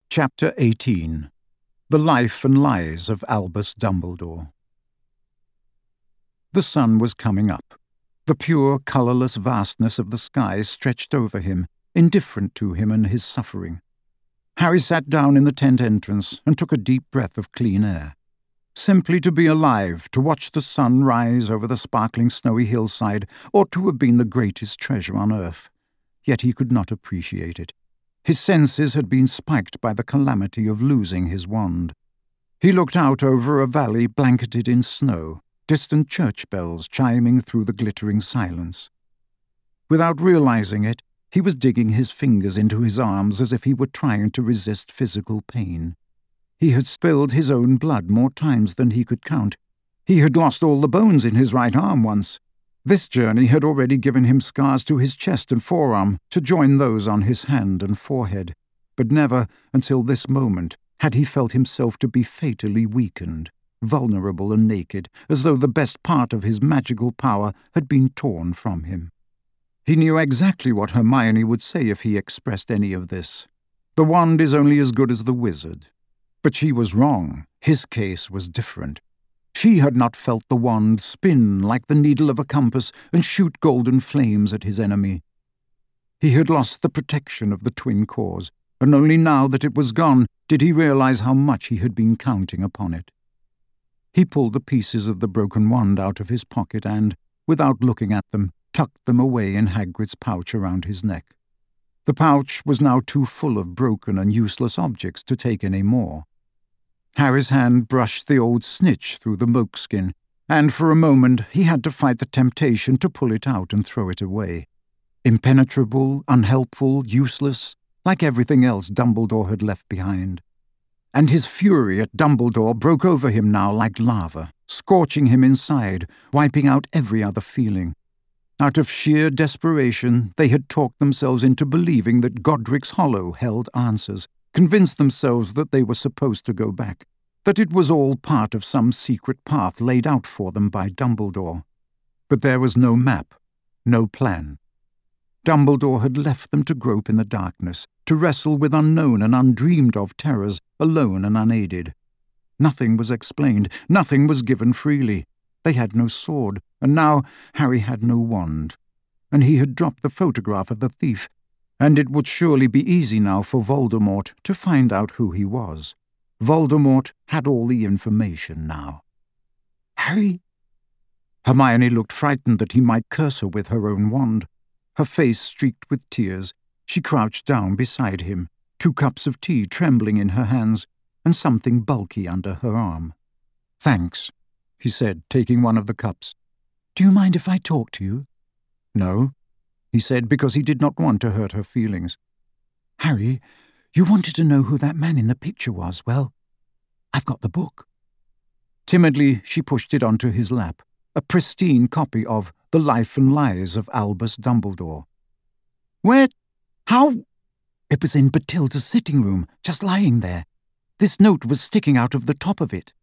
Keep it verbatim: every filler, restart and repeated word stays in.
Chapter eighteen. The Life and Lies of Albus Dumbledore. The sun was coming up. The pure, colourless vastness of the sky stretched over him, indifferent to him and his suffering. Harry sat down in the tent entrance and took a deep breath of clean air. Simply to be alive, to watch the sun rise over the sparkling snowy hillside, ought to have been the greatest treasure on earth. Yet he could not appreciate it. His senses had been spiked by the calamity of losing his wand. He looked out over a valley blanketed in snow, distant church bells chiming through the glittering silence. Without realizing it, he was digging his fingers into his arms as if he were trying to resist physical pain. He had spilled his own blood more times than he could count. He had lost all the bones in his right arm once. This journey had already given him scars to his chest and forearm to join those on his hand and forehead, but never, until this moment, had he felt himself to be fatally weakened, vulnerable and naked, as though the best part of his magical power had been torn from him. He knew exactly what Hermione would say if he expressed any of this. The wand is only as good as the wizard. But she was wrong. His case was different. She had not felt the wand spin like the needle of a compass and shoot golden flames at his enemy. He had lost the protection of the twin cores, and only now that it was gone did he realize how much he had been counting upon it. He pulled the pieces of the broken wand out of his pocket and, without looking at them, tucked them away in Hagrid's pouch around his neck. The pouch was now too full of broken and useless objects to take any more. Harry's hand brushed the old snitch through the moleskin, and for a moment he had to fight the temptation to pull it out and throw it away. Impenetrable, unhelpful, useless, like everything else Dumbledore had left behind. And his fury at Dumbledore broke over him now like lava, scorching him inside, wiping out every other feeling. Out of sheer desperation, they had talked themselves into believing that Godric's Hollow held answers, convinced themselves that they were supposed to go back, that it was all part of some secret path laid out for them by Dumbledore. But there was no map, no plan. Dumbledore had left them to grope in the darkness, to wrestle with unknown and undreamed-of terrors, alone and unaided. Nothing was explained, nothing was given freely. They had no sword, and now Harry had no wand. And he had dropped the photograph of the thief, and it would surely be easy now for Voldemort to find out who he was. Voldemort had all the information now. "Harry?" Hermione looked frightened that he might curse her with her own wand. Her face streaked with tears. She crouched down beside him, two cups of tea trembling in her hands, and something bulky under her arm. "Thanks," he said, taking one of the cups. "Do you mind if I talk to you?" "No," he said, because he did not want to hurt her feelings. "Harry, you wanted to know who that man in the picture was. Well, I've got the book." Timidly, she pushed it onto his lap, a pristine copy of The Life and Lies of Albus Dumbledore. "Where? How?" "It was in Bathilda's sitting room, just lying there. This note was sticking out of the top of it."